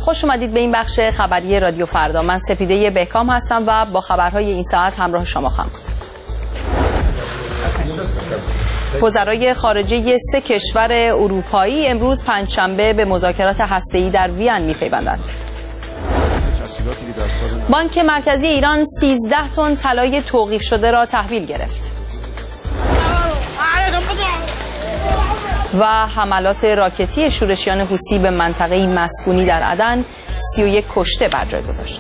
خوش اومدید به این بخش خبری رادیو فردا. من سپیده بهکام هستم و با خبرهای این ساعت همراه شما خواهم بود. وزرای خارجه 3 کشور اروپایی امروز پنجشنبه به مذاکرات هسته‌ای در وین می‌پیوندند. بانک مرکزی ایران 13 تن طلای توقیف شده را تحویل گرفت. و حملات راکتی شورشیان حوثی به منطقه مسکونی در عدن 31 کشته بر جای گذاشت.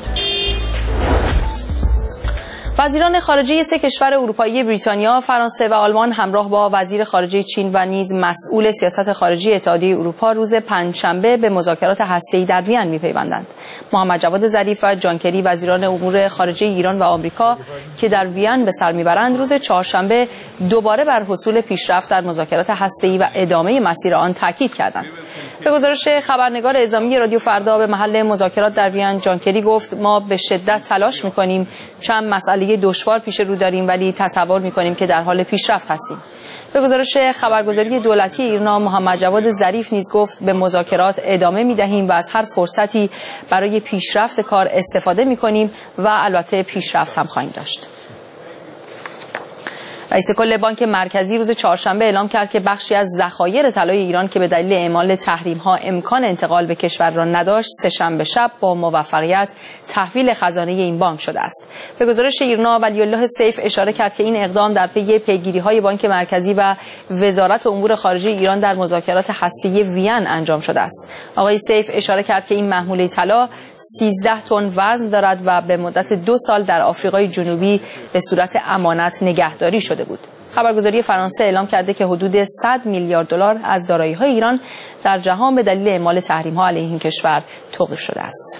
وزیران خارجه 3 کشور اروپایی بریتانیا، فرانسه و آلمان همراه با وزیر خارجه چین و نیز مسئول سیاست خارجی اتحادیه اروپا روز پنجشنبه به مذاکرات هسته‌ای در وین می‌پیوندند. محمد جواد ظریف و جان کری وزیران امور خارجه ایران و آمریکا که در وین به سر میبرند روز چهارشنبه دوباره بر حصول پیشرفت در مذاکرات هسته‌ای و ادامه مسیر آن تاکید کردند. به گزارش خبرنگار اعزامی رادیو فردا به محل مذاکرات در وین، جان کری گفت ما به شدت تلاش می‌کنیم، چند مسئله دشوار پیش رو داریم ولی تصور می‌کنیم که در حال پیشرفت هستیم. به گزارش خبرگزاری دولتی ایرنا، محمد جواد ظریف نیز گفت به مذاکرات ادامه می‌دهیم و از هر فرصتی برای پیشرفت کار استفاده می‌کنیم و البته پیشرفت هم خواهیم داشت. رئیس کل بانک مرکزی روز چهارشنبه اعلام کرد که بخشی از ذخایر طلای ایران که به دلیل اعمال تحریم‌ها امکان انتقال به کشور را نداشت، سه‌شنبه شب با موفقیت تحویل خزانه این بانک شده است. به گزارش ایرنا، ولی‌الله سیف اشاره کرد که این اقدام در پی پیگیری‌های بانک مرکزی و وزارت امور خارجه ایران در مذاکرات هسته‌ای وین انجام شده است. آقای سیف اشاره کرد که این محموله طلا 13 تن وزن دارد و به مدت 2 سال در آفریقای جنوبی به صورت امانت نگهداری شده بود. خبرگزاری فرانسه اعلام کرده که حدود 100 میلیارد دلار از دارایی‌های ایران در جهان به دلیل اعمال تحریم‌ها علیه این کشور توقیف شده است.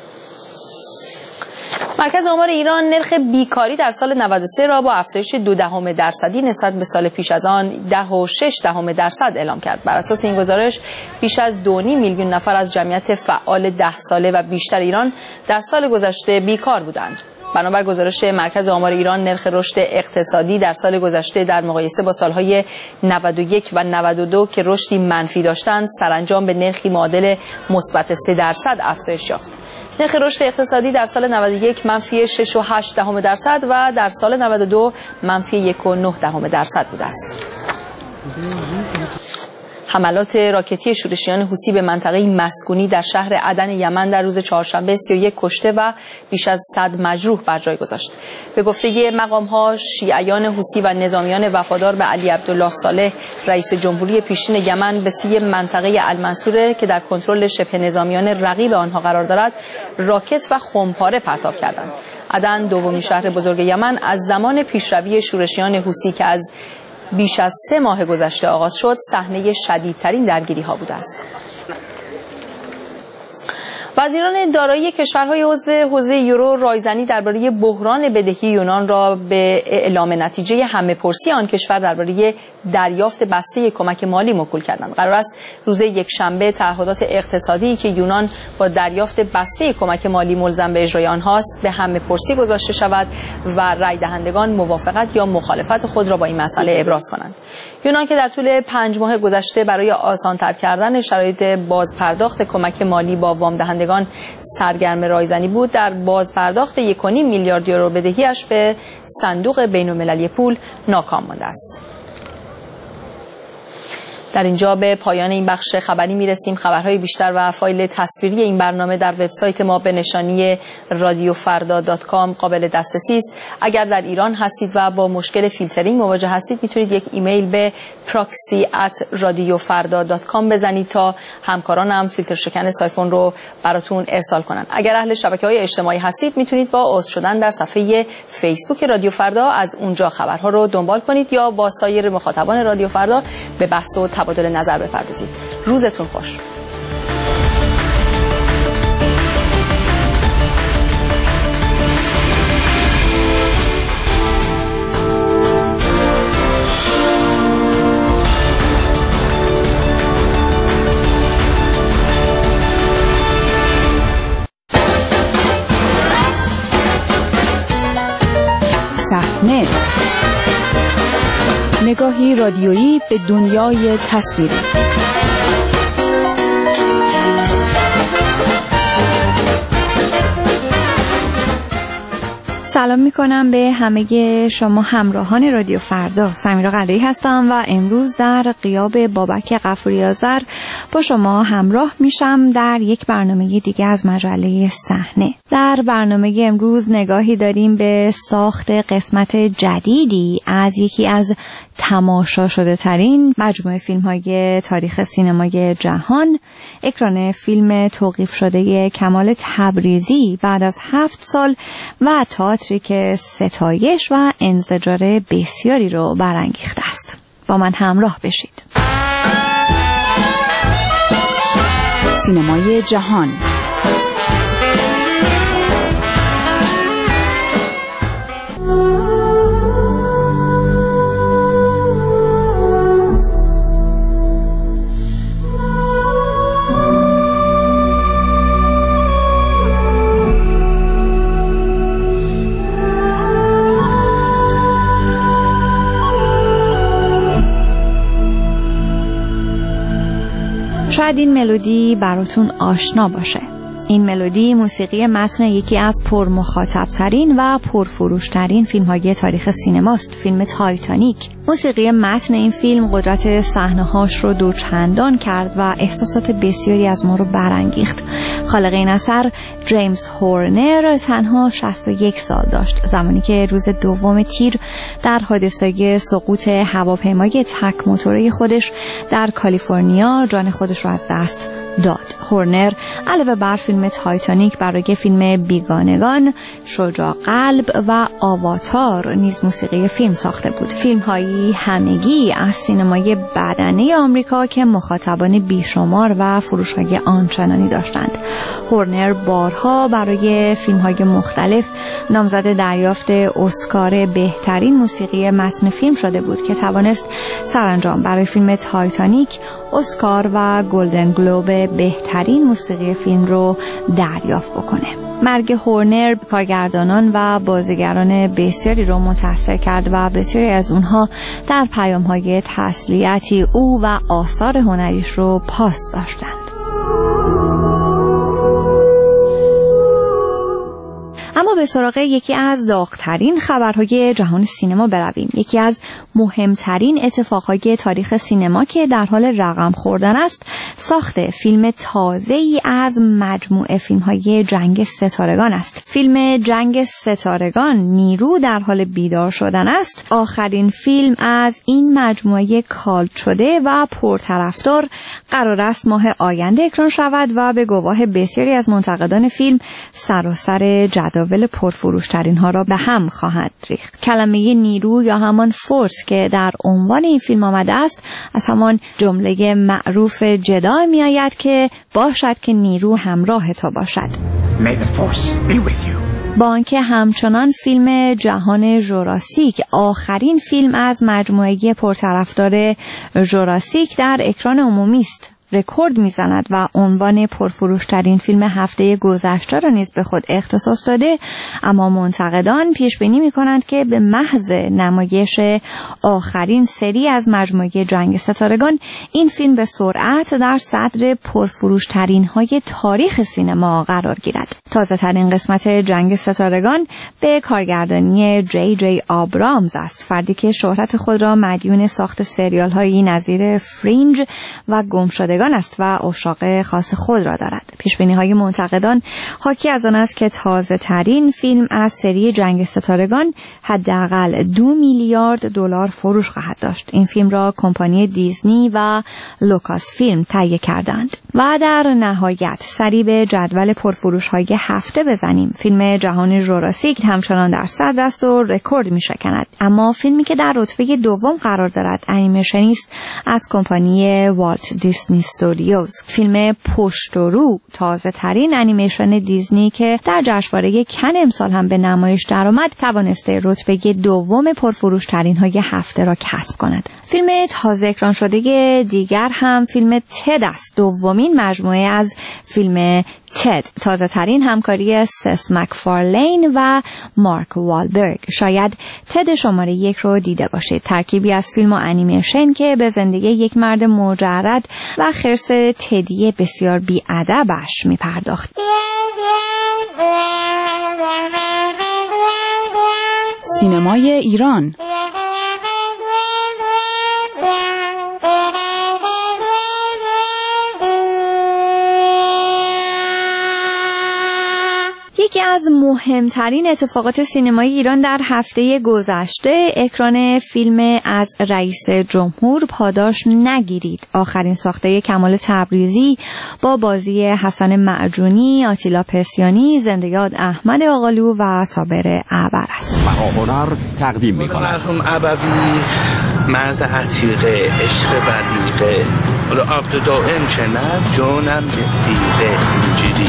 مرکز آمار ایران نرخ بیکاری در سال 93 را با افزایش 0.2% نسبت به سال پیش از آن 10.6% اعلام کرد. بر اساس این گزارش بیش از 2.5 میلیون نفر از جمعیت فعال 10 ساله و بیشتر ایران در سال گذشته بیکار بودند. بنابر گزارش مرکز آمار ایران، نرخ رشد اقتصادی در سال گذشته در مقایسه با سالهای 91 و 92 که رشدی منفی داشتند، سرانجام به نرخی معادل مثبت 3% افزایش یافت. نرخ رشد اقتصادی در سال 91 منفی 6.8% و در سال 92 منفی 1.9% بوده است. حملات راکتی شورشیان حوثی به منطقه مسکونی در شهر عدن یمن در روز چهارشنبه 31 کشته و بیش از 100 مجروح بر جای گذاشت. به گفته مقام‌ها، شیعیان حوثی و نظامیان وفادار به علی عبدالله صالح، رئیس جمهوری پیشین یمن، به سوی منطقه المنصوره که در کنترل شبه نظامیان رقیب آنها قرار دارد، راکت و خمپاره پرتاب کردند. عدن، دومین شهر بزرگ یمن، از زمان پیشروی شورشیان حوثی که از بیش از 3 ماه گذشته آغاز شد، صحنه شدیدترین درگیری‌ها بوده است. وزیران دارایی کشورهای عضو حوزه یورو رایزنی درباره بحران بدهی یونان را به اعلام نتیجه همه‌پرسی آن کشور درباره دریافت بسته کمک مالی موکول کردند. قرار است روز یکشنبه تعهدات اقتصادی که یونان با دریافت بسته کمک مالی ملزم به اجرای آنهاست به همه‌پرسی گذاشته شود و رای دهندگان موافقت یا مخالفت خود را با این مسئله ابراز کنند. یونان که در طول 5 ماه گذشته برای آسان‌تر کردن شرایط بازپرداخت کمک مالی با وام دهندگان سرگرم رایزنی بود، در بازپرداخت 1.5 میلیارد یورو بدهیش به صندوق بین‌المللی پول ناکام مانده است. در اینجا به پایان این بخش خبری میرسیم. خبرهای بیشتر و فایل تصویری این برنامه در وبسایت ما به نشانی radiofarda.com قابل دسترسی است. اگر در ایران هستید و با مشکل فیلترینگ مواجه هستید، میتونید یک ایمیل به proxy@radiofarda.com بزنید تا همکارانم فیلتر شکن سایفون رو براتون ارسال کنند. اگر اهل شبکه‌های اجتماعی هستید، میتونید با عضو شدن در صفحه فیسبوک رادیو فردا از اونجا خبرها رو دنبال کنید یا با سایر مخاطبان رادیو فردا به بحث و تبادل نظر بپردازید. روزتون خوش. صحنه، نگاهی رادیویی به دنیای تصویری. سلام میکنم به همه شما همراهان رادیو فردا. سمیرا قلعه‌ای هستم و امروز در غیاب بابک غفوری آذر با شما همراه میشم در یک برنامه دیگه از مجله صحنه. در برنامه امروز نگاهی داریم به ساخت قسمت جدیدی از یکی از تماشا شده ترین مجموعه فیلم های تاریخ سینمای جهان، اکران فیلم توقیف شده کمال تبریزی بعد از 7 سال و تئاتری که ستایش و انزجار بسیاری رو برانگیخته است. با من همراه بشید. سینمای جهان. شاید این ملودی براتون آشنا باشه. این ملودی موسیقی متن یکی از پرمخاطب‌ترین و پرفروش‌ترین فیلم‌های تاریخ سینماست، فیلم تایتانیک. موسیقی متن این فیلم قدرت صحنه‌هاش رو دوچندان کرد و احساسات بسیاری از ما رو برانگیخت. خالق این اثر جیمز هورنر تنها 61 سال داشت زمانی که روز 2 تیر در حادثه سقوط هواپیمای تک موتوره خودش در کالیفرنیا جان خودش رو از دست داد. هورنر علاوه بر فیلم تایتانیک برای فیلم بیگانگان، شجاع قلب و آواتار نیز موسیقی فیلم ساخته بود. فیلم‌هایی همگی از سینمای بدنه آمریکا که مخاطبان بیشمار و فروش‌های آنچنانی داشتند. هورنر بارها برای فیلم‌های مختلف نامزد دریافت اسکار بهترین موسیقی متن فیلم شده بود که توانست سرانجام برای فیلم تایتانیک اسکار و گلدن گلوب بهترین موسیقی فیلم رو دریافت بکنه. مرگ هورنر کارگردانان و بازیگران بسیاری رو متاثر کرد و بسیاری از اونها در پیام‌های تسلیتی او و آثار هنریش رو پاس داشتند. اما به سراغ یکی از داغ‌ترین خبرهای جهان سینما برویم. یکی از مهمترین اتفاقهای تاریخ سینما که در حال رقم خوردن است، ساخت فیلم تازه‌ای از مجموعه فیلم‌های جنگ ستارگان است. فیلم جنگ ستارگان نیرو در حال بیدار شدن است. آخرین فیلم از این مجموعه کالت شده و پرطرفدار قرار است ماه آینده اکران شود و به گواه بسیاری از منتقدان فیلم سراسر جداول پرفروشترین ها را به هم خواهد ریخت. کلمه نیرو یا همان فورس که در عنوان این فیلم آمده است از همان جمله معروف جدای می آید که باشد که نیرو همراه تو باشد. May the force be with you. با آنکه همچنان فیلم جهان ژوراسیک، آخرین فیلم از مجموعه پرطرفدار ژوراسیک در اکران عمومی است، رکورد میزند و عنوان پرفروشترین فیلم هفته گذشته را نیز به خود اختصاص داده، اما منتقدان پیش بینی می‌کنند که به محض نمایش آخرین سری از مجموعه جنگ ستارگان این فیلم به سرعت در صدر پرفروشترین های تاریخ سینما قرار گیرد. تازه ترین قسمت جنگ ستارگان به کارگردانی جی آبرامز است، فردی که شهرت خود را مدیون ساخت سریال هایی نظیر فرینج و گمشدگان است و عشاق خاص خود را دارد. پیشبینی های منتقدان حاکی از آن است که تازه ترین فیلم از سری جنگ ستارگان حداقل 2 میلیارد دلار فروش خواهد داشت. این فیلم را کمپانی دیزنی و لوکاس فیلم تهیه کردند. و در نهایت سری به جدول پرفروش های هفته بزنیم. فیلم جهان ژوراسیک همچنان در صدر است و رکورد می‌شکند، اما فیلمی که در رتبه دوم قرار دارد انیمیشنی است از کمپانی والت دیزنی استودیوز. فیلم پشت و رو، تازه ترین انیمیشن دیزنی که در جشنواره کن امسال هم به نمایش درآمد، توانسته رتبه دوم پرفروش ترین های هفته را کسب کند. فیلم تازه اکران شده دیگر هم فیلم تد است، دومین مجموعه از فیلم تد، تازه ترین همکاری سس مکفارلین و مارک والبرگ. شاید تد شماره 1 رو دیده باشید، ترکیبی از فیلم و انیمیشن که به زندگی یک مرد مجرد و خرس تدی بسیار بی‌ادبش می‌پرداخت. سینمای ایران. یکی از مهمترین اتفاقات سینمایی ایران در هفته گذشته اکران فیلم از رئیس جمهور پاداش نگیرید، آخرین ساخته کمال تبریزی با بازی حسن معجونی، آتیلا پسیانی، زنده یاد احمد آقالو و صابر اعبر است. هنر تقدیم می‌کند. مرحوم ابوی مرد عتیقه، عشق بلیغه، حالا عبد دائم که نه جانم رفیقه. اینجوری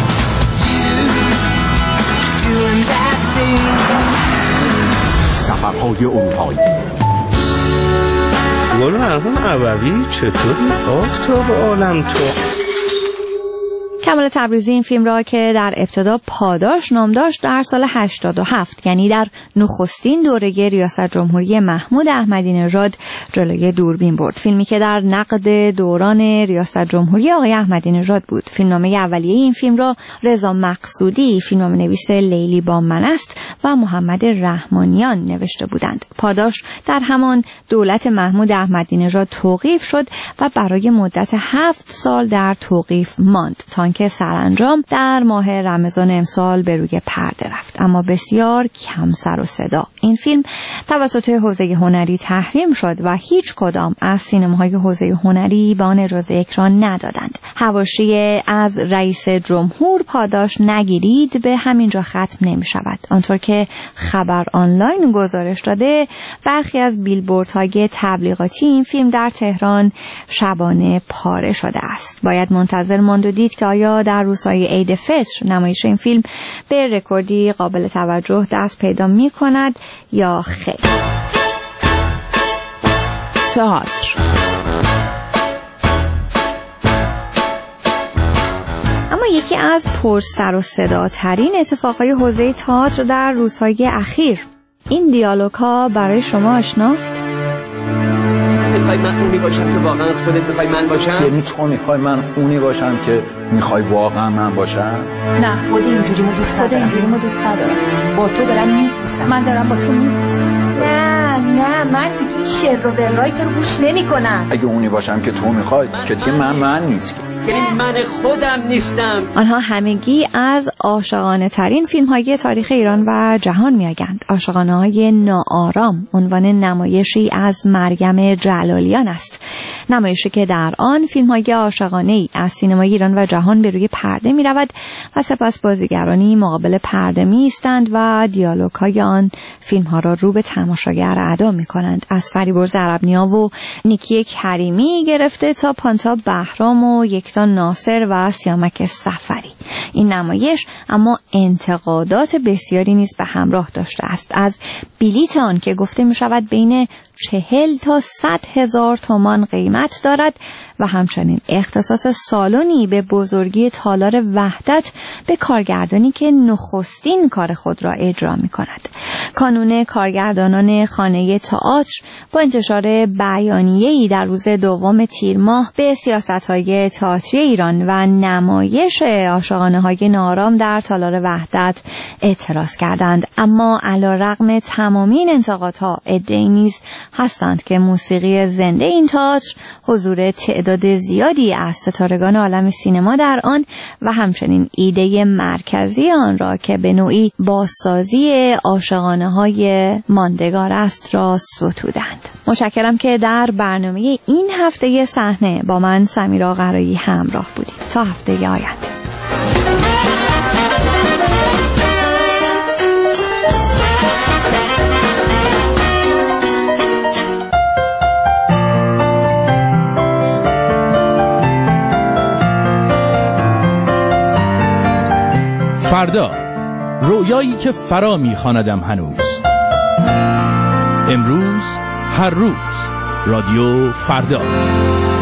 سفرهای اروپایی. گل مرحوم ابوی چطوری آفتاب عالم تو؟ کمال تبریزی این فیلم را که در ابتدا پاداش نام داشت در سال 87 یعنی در نخستین دوره ریاست جمهوری محمود احمدی نژاد جلوی دوربین برد. فیلمی که در نقد دوران ریاست جمهوری آقای احمدی نژاد بود. فیلمنامه اولیه این فیلم را رضا مقصودی، فیلمنامه نویس لیلی با من است و محمد رحمانیان نوشته بودند. پاداش در همان دولت محمود احمدی نژاد توقیف شد و برای مدت 7 سال در توقیف ماند تا که سرانجام در ماه رمضان امسال به روی پرده رفت، اما بسیار کم سر و صدا. این فیلم توسط حوزه هنری تحریم شد و هیچ کدام از سینماهای حوزه هنری به آن اجازه اکران ندادند. حواشی از رئیس جمهور پاداش نگیرید به همینجا ختم نمی شود. آنطور که خبر آنلاین گزارش داده، برخی از بیلبوردهای تبلیغاتی این فیلم در تهران شبانه پاره شده است. باید منتظر ماند و دید که آیا در روزهای عید فطر نمایش این فیلم به رکوردی قابل توجه دست پیدا می کند یا خیر. تئاتر. اما یکی از پر سر و صدا ترین اتفاقهای حوزه تئاتر در روزهای اخیر، این دیالوگ ها برای شما آشناست؟ میخوای من اونی باشم که واقعا خودت میخوای من باشم؟ یعنی تو میخوای من اونی باشم که میخوای واقعا من باشم؟ نه، خود اینجوریمو دوست ندارم. با تو دارم میپوسم. من دارم با تو میپوسم. نه من دیگه این شر و برای تو رو گوش نمیکنم. اگه اونی باشم که تو میخوای که دیگه من نیست. یعنی من خودم نیستم. آنها همگی از عاشقانه ترین فیلم های تاریخ ایران و جهان میآیند. عاشقانه های ناآرام عنوان نمایشی از مریم جلالیان است. نمایشی که در آن فیلم های عاشقانه‌ای از سینمای ایران و جهان به روی پرده می رود و سپس بازیگرانی مقابل پرده می ایستند و دیالوگ های آن فیلم ها را رو به تماشاگر ادا می کنند. از فریبرز عربنیا و نیکی کریمی گرفته تا پانتا بهرام و یکتا ناصر و سیامک سفری. این نمایش اما انتقادات بسیاری نیز به همراه داشته است. از بلیت آن که گفته می شود بین 40 تا 100 هزار تومان قیمت دارد و همچنین اختصاص سالنی به بزرگی تالار وحدت به کارگردانی که نخستین کار خود را اجرا می کند. کانون کارگردانان خانه تئاتر با انتشار بیانیه‌ای در روز 2 تیر ماه به سیاست‌های تئاتری ایران و نمایش عاشقانه‌های ناآرام در تالار وحدت اعتراض کردند. اما علی‌رغم تمامی این انتقادها ادعایی نیز هستند که موسیقی زنده این تئاتر حضور تعداد زیادی از ستارگان عالم سینما در آن و همچنین ایده مرکزی آن را که به نوعی بازسازی عاشقانه‌های ماندگار است را ستودند. متشکرم که در برنامه این هفته صحنه با من سمیرا قرایی همراه بودید. تا هفته آینده. فردا، رویایی که فرا می‌خواندم هنوز. امروز، هر روز، رادیو فردا.